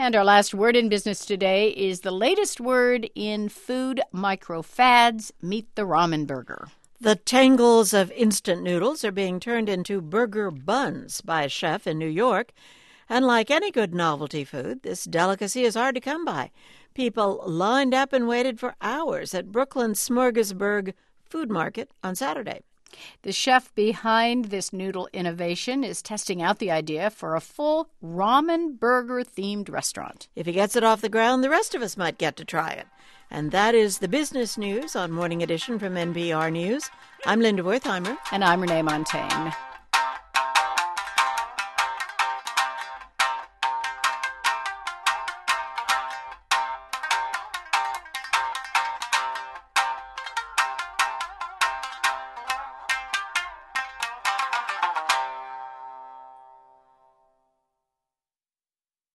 And our last word in business today is the latest word in food microfads. Meet the ramen burger. The tangles of instant noodles are being turned into burger buns by a chef in New York. And like any good novelty food, this delicacy is hard to come by. People lined up and waited for hours at Brooklyn's Smorgasburg Food Market on Saturday. The chef behind this noodle innovation is testing out the idea for a full ramen burger-themed restaurant. If he gets it off the ground, the rest of us might get to try it. And that is the business news on Morning Edition from NPR News. I'm Linda Wertheimer. And I'm Renee Montagne.